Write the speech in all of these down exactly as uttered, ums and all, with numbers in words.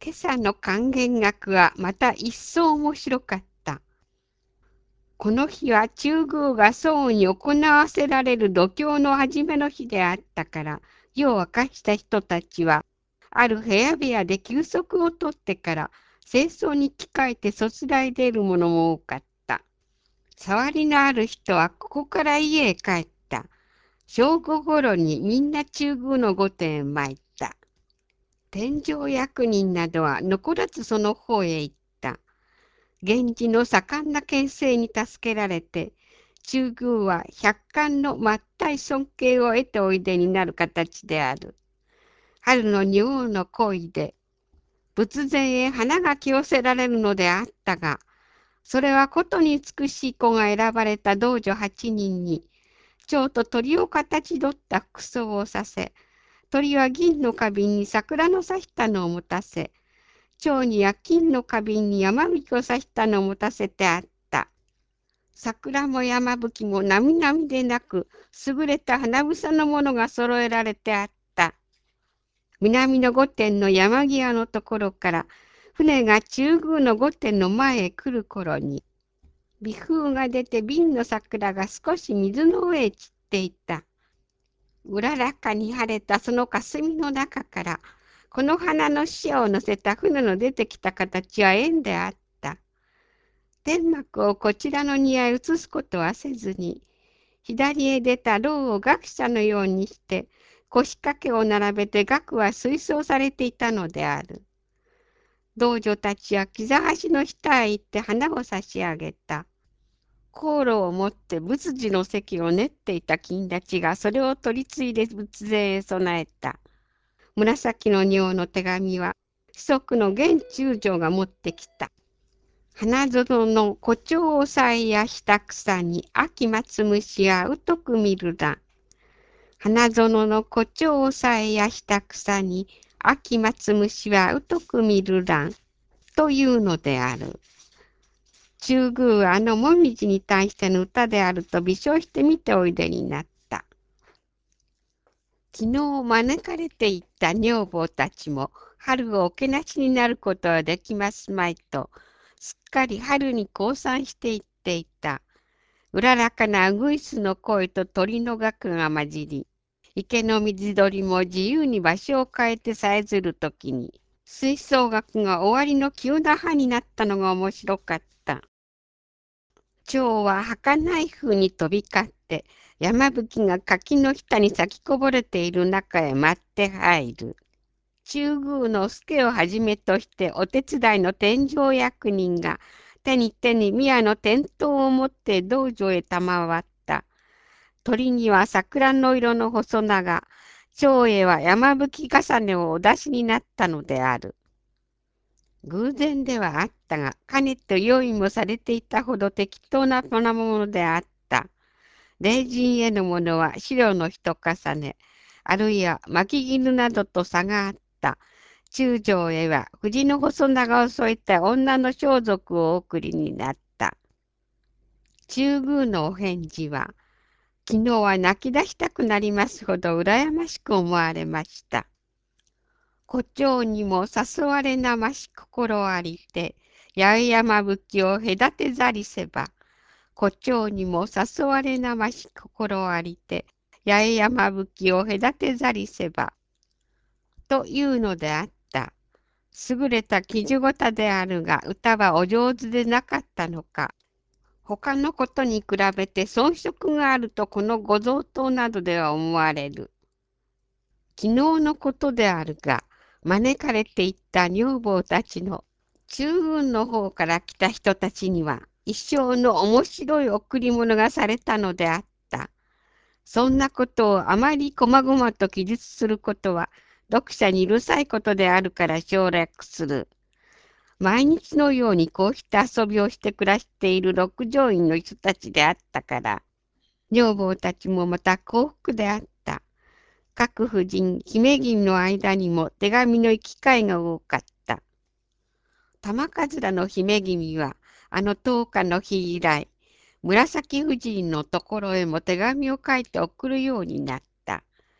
今朝の管弦楽はまた一層面白かった。この日は中宮が僧に行わせられる度胸の初めの日であったから、夜を明かした人たちは、ある部屋部屋で休息をとってから、清掃に着替えてそつらいでいる者も多かった。触りのある人はここから家へ帰った。正午ごろにみんな中宮の御殿へ参った。天上役人などは残らずその方へ行った。源氏の盛んな権勢に助けられて、中宮は百官の全い尊敬を得ておいでになる形である。春の仁王の恋で、仏前へ花が着寄せられるのであったが、それはことに美しい子が選ばれた道女八人に、蝶と鳥を形取った服装をさせ、鳥は銀の花瓶に桜の咲いたのを持たせ、蝶には金の花瓶に山吹をさしたのを持たせてあった。桜も山吹もなみなみでなく、優れた花房のものが揃えられてあった。南の御殿の山際のところから、船が中宮の御殿の前へ来る頃に、微風が出て瓶の桜が少し水の上へ散っていた。うららかに晴れたその霞の中から、この花の塩を乗せた船の出てきた形は縁であった。天幕をこちらの庭へ移すことはせずに、左へ出た牢を学者のようにして、腰掛けを並べて学は推奨されていたのである。道女たちは木座橋の下へ行って花を差し上げた。香炉を持って仏事の席を練っていた金太ちがそれを取り継いで仏前へ備えた。紫の仁王の手紙は、子息の現中将が持ってきた。花園の胡蝶をさえやした草に秋松虫は疎く見るな。花園の胡蝶をさえやした草に秋松虫は疎く見るな。というのである。中宮はあのもみじに対しての歌であると微笑して見ておいでになった。昨日招かれていった女房たちも春をおけなしになることはできますまいと、すっかり春に降参していっていた。うららかなウグイスの声と鳥の楽が混じり、池の水鳥も自由に場所を変えてさえずるときに、吹奏楽が終わりの急な葉になったのが面白かった。蝶は儚い風に飛び交って、山吹が柿の下に咲きこぼれている中へ舞って入る。中宮の助をはじめとしてお手伝いの天上役人が手に手に宮の天灯を持って道場へ賜った。鳥には桜の色の細長、蝶へは山吹重ねをお出しになったのである。偶然ではあったが、かねて用意もされていたほど適当なものであった。霊人へのものは白の一重ね、あるいは巻絹などと差があった。中将へは藤の細長を添えた女の装束をお送りになった。中宮のお返事は、昨日は泣き出したくなりますほど羨ましく思われました。胡蝶にも誘われなまし心ありて、八重山吹を隔てざりせば、胡蝶にも誘われなまし心ありて、八重山吹を隔てざりせば、というのであった。優れた記事語であるが、歌はお上手でなかったのか。他のことに比べて遜色があるとこのご贈答などでは思われる。昨日のことであるが、招かれていった女房たちの中軍の方から来た人たちには一生の面白い贈り物がされたのであった。そんなことをあまりこまごまと記述することは読者にうるさいことであるから省略する。毎日のようにこうした遊びをして暮らしている六条院の人たちであったから、女房たちもまた幸福であった。各婦人、姫君の間にも手紙の行き交いが多かった。玉桂の姫君は、あの十日の日以来、紫夫人のところへも手紙を書いて送るようになった。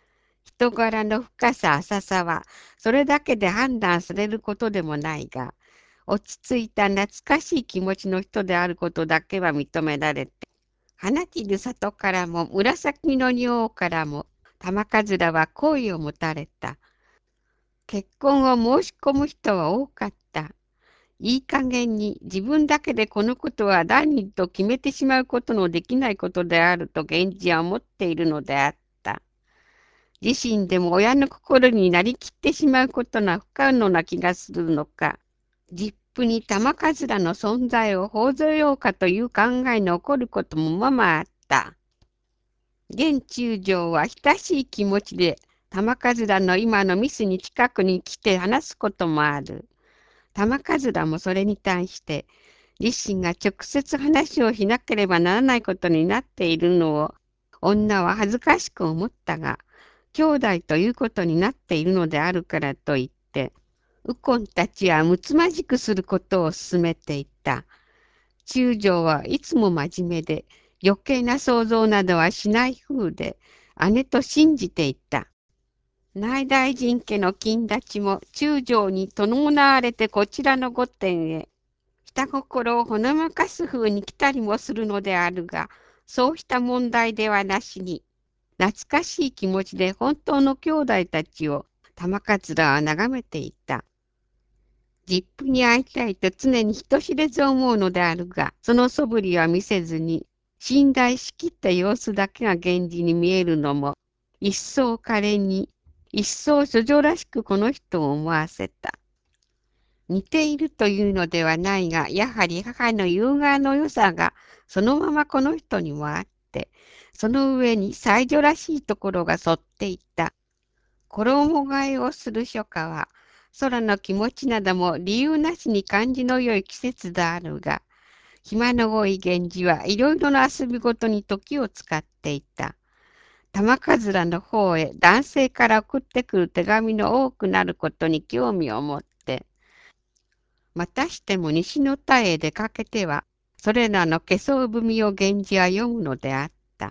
人柄の深さ浅さは、それだけで判断されることでもないが、落ち着いた懐かしい気持ちの人であることだけは認められて、花散る里からも紫の仁王からも、玉桂は好意を持たれた。結婚を申し込む人は多かった。いい加減に自分だけでこのことは何人と決めてしまうことのできないことであると源氏は思っているのであった。自身でも親の心になりきってしまうことが不可能な気がするのか、実父に玉桂の存在を報ずようかという考えの起こることもままあった。現中将は親しい気持ちで玉桂の今のミスに近くに来て話すこともある。玉桂もそれに対して自身が直接話をしなければならないことになっているのを女は恥ずかしく思ったが、兄弟ということになっているのであるからといって右近たちはむつまじくすることを勧めていた。中将はいつも真面目で余計な想像などはしない風で姉と信じていた。内大臣家の金立ちも中将に伴われてこちらの御殿へ下心をほのめかす風に来たりもするのであるが、そうした問題ではなしに懐かしい気持ちで本当の兄弟たちを玉桂は眺めていた。実父に会いたいと常に人知れず思うのであるが、その素振りは見せずに、信頼しきった様子だけが源氏に見えるのも、一層可憐に、一層処女らしくこの人を思わせた。似ているというのではないが、やはり母の優雅の良さがそのままこの人にもあって、その上に才女らしいところが沿っていた。衣替えをする初夏は、空の気持ちなども理由なしに感じの良い季節であるが、暇の多い源氏はいろいろな遊びごとに時を使っていた。玉桂の方へ男性から送ってくる手紙の多くなることに興味を持って、またしても西の田へ出かけては、それらの化粧文を源氏は読むのであった。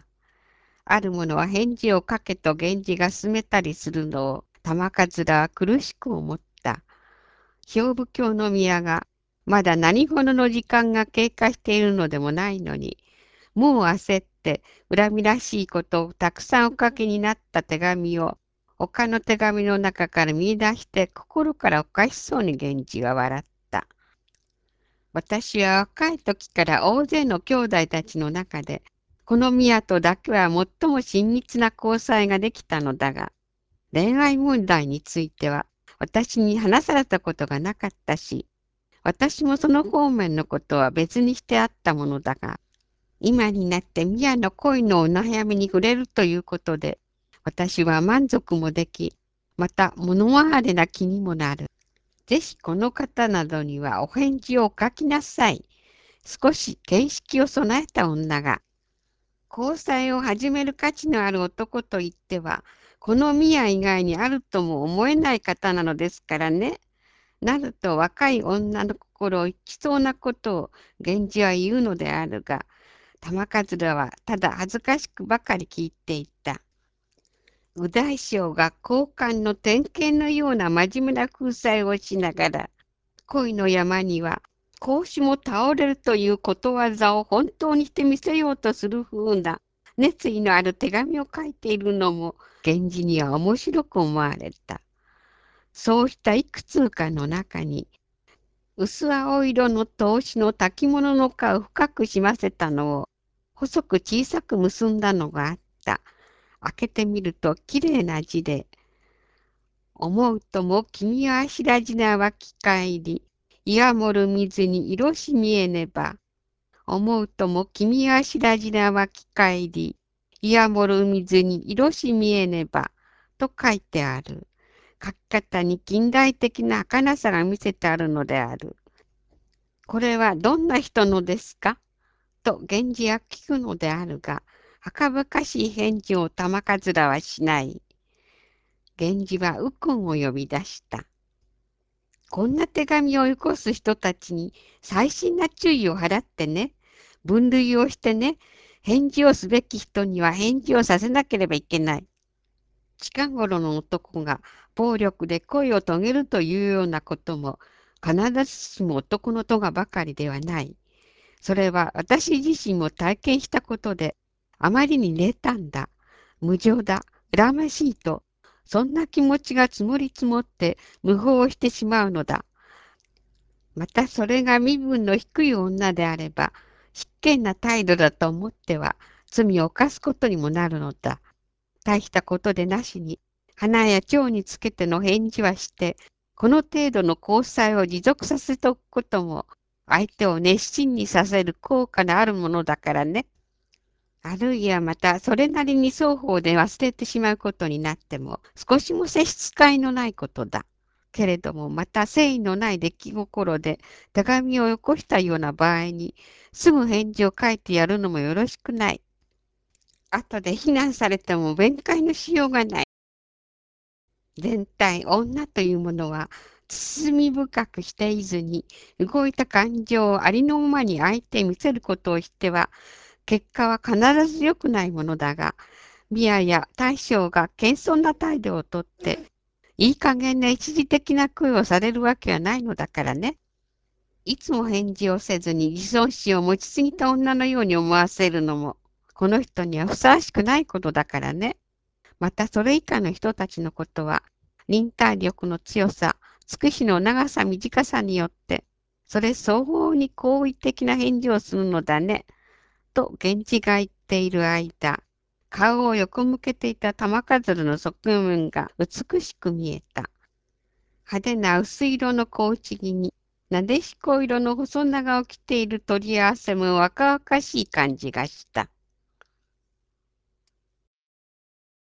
ある者は返事を書けと源氏が勧めたりするのを玉桂は苦しく思った。兵部京の宮がまだ何ほどの時間が経過しているのでもないのに、もう焦って恨みらしいことをたくさんお書きになった手紙を他の手紙の中から見出して心からおかしそうに源氏は笑った。私は若い時から大勢の兄弟たちの中で、この宮とだけは最も親密な交際ができたのだが、恋愛問題については私に話されたことがなかったし、私もその方面のことは別にしてあったものだが、今になって宮の恋のお悩みに触れるということで、私は満足もでき、また物哀れな気にもなる。ぜひこの方などにはお返事を書きなさい。少し見識を備えた女が、交際を始める価値のある男といっては、この宮以外にあるとも思えない方なのですからね。なると若い女の心を生きそうなことを源氏は言うのであるが、玉桂はただ恥ずかしくばかり聞いていた。右大将が高官の典型のような真面目な空才をしながら、恋の山には孔子も倒れるということわざを本当にしてみせようとする風な熱意のある手紙を書いているのも源氏には面白く思われた。そうしたいくつかの中に薄青色の帽子の滝物の皮を深くしませたのを細く小さく結んだのがあった。開けてみるときれいな字で、思うとも君は白地な湧き返り、岩もる水に色し見えねば。思うとも君は白地な湧き返り、岩もる水に色し見えねば。と書いてある。書き方に近代的な儚さが見せてあるのである。これはどんな人のですかと源氏は聞くのであるが、はばかしい返事を玉桂はしない。源氏は右近を呼び出した。こんな手紙をよこす人たちに細心な注意を払ってね、分類をしてね、返事をすべき人には返事をさせなければいけない。 近頃の男が暴力で恋を遂げるというようなことも必ずしも男の咎ばかりではない。それは私自身も体験したことで、あまりに冷淡だ、無情だ、恨ましいと、そんな気持ちが積もり積もって無法をしてしまうのだ。またそれが身分の低い女であれば、失敬な態度だと思っては罪を犯すことにもなるのだ。大したことでなしに、花や蝶につけての返事はして、この程度の交際を持続させておくことも、相手を熱心にさせる効果のあるものだからね。あるいはまた、それなりに双方で忘れてしまうことになっても、少しも差し支えのないことだ。けれども、また誠意のない出来心で手紙をよこしたような場合に、すぐ返事を書いてやるのもよろしくない。後で非難されても弁解のしようがない。全体、女というものは、包み深くしていずに、動いた感情をありのままに相手に見せることをしては、結果は必ず良くないものだが、宮や大将が謙遜な態度をとって、いい加減な一時的な恋をされるわけはないのだからね。いつも返事をせずに自尊心を持ちすぎた女のように思わせるのも、この人にはふさわしくないことだからね。またそれ以下の人たちのことは、忍耐力の強さ、尽くしの長さ短さによって、それ相応に好意的な返事をするのだね。と源氏が言っている間、顔を横向けていた玉数の側面が美しく見えた。派手な薄色の小内着に、なでしこ色の細長を着ている取り合わせも若々しい感じがした。